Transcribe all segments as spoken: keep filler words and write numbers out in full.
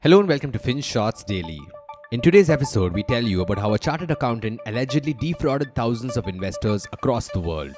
Hello and welcome to FinShots Daily. In today's episode, we tell you about how a chartered accountant allegedly defrauded thousands of investors across the world.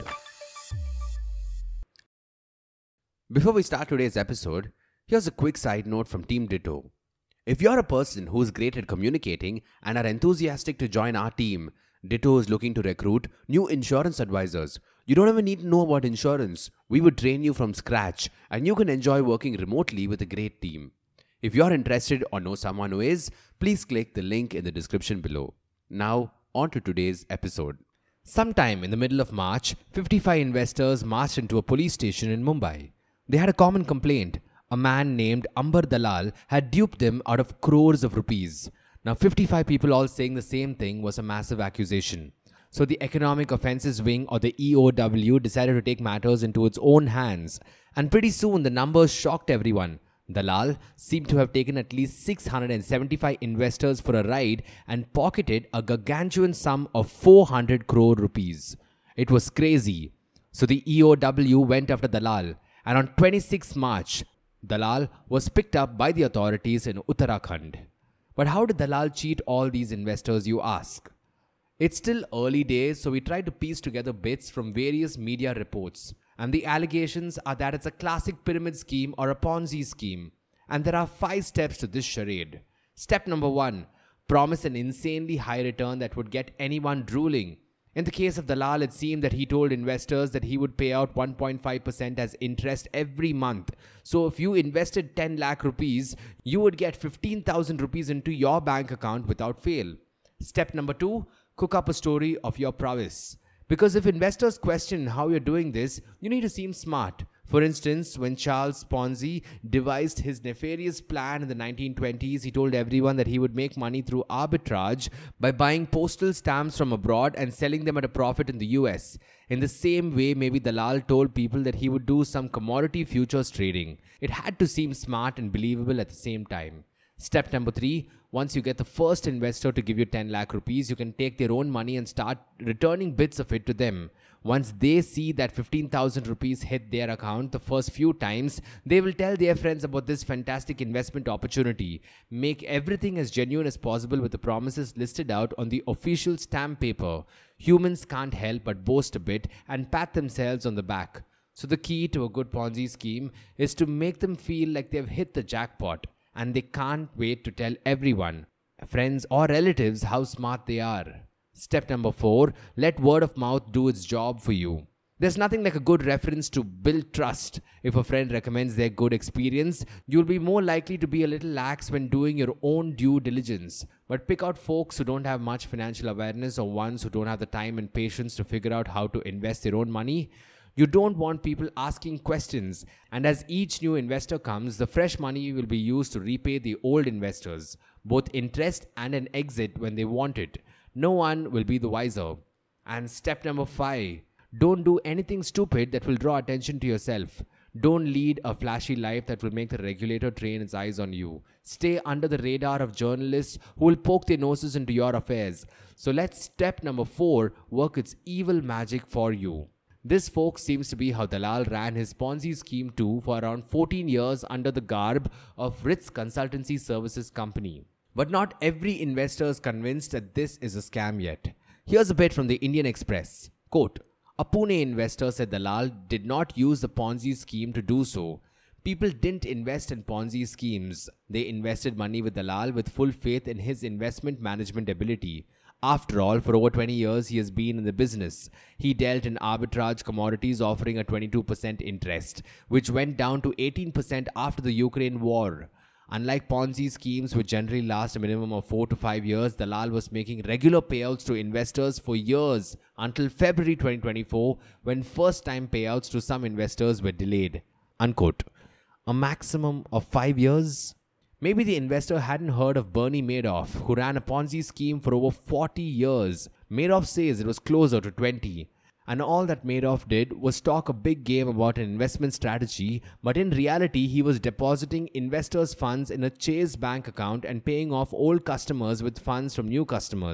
Before we start today's episode, here's a quick side note from Team Ditto. If you're a person who's great at communicating and are enthusiastic to join our team, Ditto is looking to recruit new insurance advisors. You don't even need to know about insurance. We would train you from scratch and you can enjoy working remotely with a great team. If you're interested or know someone who is, please click the link in the description below. Now, on to today's episode. Sometime in the middle of March, fifty-five investors marched into a police station in Mumbai. They had a common complaint. A man named Ambar Dalal had duped them out of crores of rupees. Now, fifty-five people all saying the same thing was a massive accusation. So the Economic Offences Wing, or the E O W, decided to take matters into its own hands. And pretty soon the numbers shocked everyone. Dalal seemed to have taken at least six hundred seventy-five investors for a ride and pocketed a gargantuan sum of four hundred crore rupees. It was crazy. So the E O W went after Dalal, and on twenty-sixth March, Dalal was picked up by the authorities in Uttarakhand. But how did Dalal cheat all these investors, you ask? It's still early days, so we tried to piece together bits from various media reports. And the allegations are that it's a classic pyramid scheme or a Ponzi scheme. And there are five steps to this charade. Step number one, promise an insanely high return that would get anyone drooling. In the case of Dalal, it seemed that he told investors that he would pay out one point five percent as interest every month. So if you invested ten lakh rupees, you would get fifteen thousand rupees into your bank account without fail. Step number two, cook up a story of your prowess. Because if investors question how you're doing this, you need to seem smart. For instance, when Charles Ponzi devised his nefarious plan in the nineteen twenties, he told everyone that he would make money through arbitrage by buying postal stamps from abroad and selling them at a profit in the U S. In the same way, maybe Dalal told people that he would do some commodity futures trading. It had to seem smart and believable at the same time. Step number three, once you get the first investor to give you ten lakh rupees, you can take their own money and start returning bits of it to them. Once they see that fifteen thousand rupees hit their account the first few times, they will tell their friends about this fantastic investment opportunity. Make everything as genuine as possible with the promises listed out on the official stamp paper. Humans can't help but boast a bit and pat themselves on the back. So the key to a good Ponzi scheme is to make them feel like they've hit the jackpot. And they can't wait to tell everyone, friends or relatives, how smart they are. Step number four, let word of mouth do its job for you. There's nothing like a good reference to build trust. If a friend recommends their good experience, you'll be more likely to be a little lax when doing your own due diligence. But pick out folks who don't have much financial awareness or ones who don't have the time and patience to figure out how to invest their own money. You don't want people asking questions, and as each new investor comes, the fresh money will be used to repay the old investors, both interest and an exit when they want it. No one will be the wiser. And step number five, don't do anything stupid that will draw attention to yourself. Don't lead a flashy life that will make the regulator train its eyes on you. Stay under the radar of journalists who will poke their noses into your affairs. So let step number four work its evil magic for you. This, folks, seems to be how Dalal ran his Ponzi scheme too for around fourteen years under the garb of Ritz Consultancy Services Company. But not every investor is convinced that this is a scam yet. Here's a bit from the Indian Express. Quote, a Pune investor said Dalal did not use the Ponzi scheme to do so. People didn't invest in Ponzi schemes. They invested money with Dalal with full faith in his investment management ability. After all, for over twenty years, he has been in the business. He dealt in arbitrage commodities offering a twenty-two percent interest, which went down to eighteen percent after the Ukraine war. Unlike Ponzi schemes, which generally last a minimum of four to five years, Dalal was making regular payouts to investors for years until February twenty twenty-four, when first-time payouts to some investors were delayed. Unquote. A maximum of five years? Maybe the investor hadn't heard of Bernie Madoff, who ran a Ponzi scheme for over forty years. Madoff says it was closer to twenty. And all that Madoff did was talk a big game about an investment strategy, but in reality, he was depositing investors' funds in a Chase bank account and paying off old customers with funds from new customers.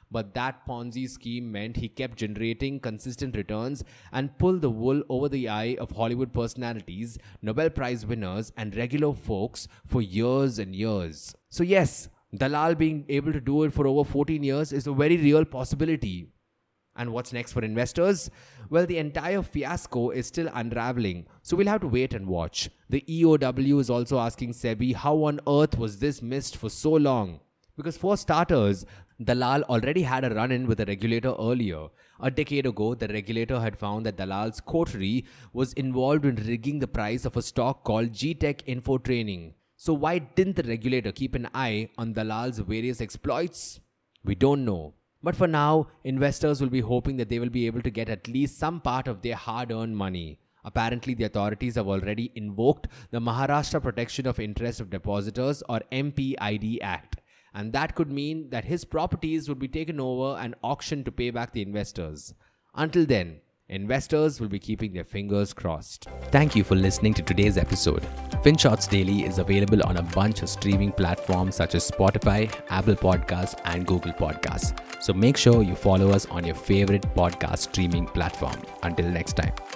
but that Ponzi scheme meant he kept generating consistent returns and pulled the wool over the eye of Hollywood personalities, Nobel Prize winners, and regular folks for years and years. So yes, Dalal being able to do it for over fourteen years is a very real possibility. And what's next for investors? Well, the entire fiasco is still unraveling, so we'll have to wait and watch. The E O W is also asking SEBI how on earth was this missed for so long? Because for starters, Dalal already had a run-in with the regulator earlier. A decade ago, the regulator had found that Dalal's coterie was involved in rigging the price of a stock called G-Tech Info Training. So why didn't the regulator keep an eye on Dalal's various exploits? We don't know. But for now, investors will be hoping that they will be able to get at least some part of their hard-earned money. Apparently, the authorities have already invoked the Maharashtra Protection of Interest of Depositors or M P I D Act. And that could mean that his properties would be taken over and auctioned to pay back the investors. Until then, investors will be keeping their fingers crossed. Thank you for listening to today's episode. FinShots Daily is available on a bunch of streaming platforms such as Spotify, Apple Podcasts, and Google Podcasts. So make sure you follow us on your favorite podcast streaming platform. Until next time.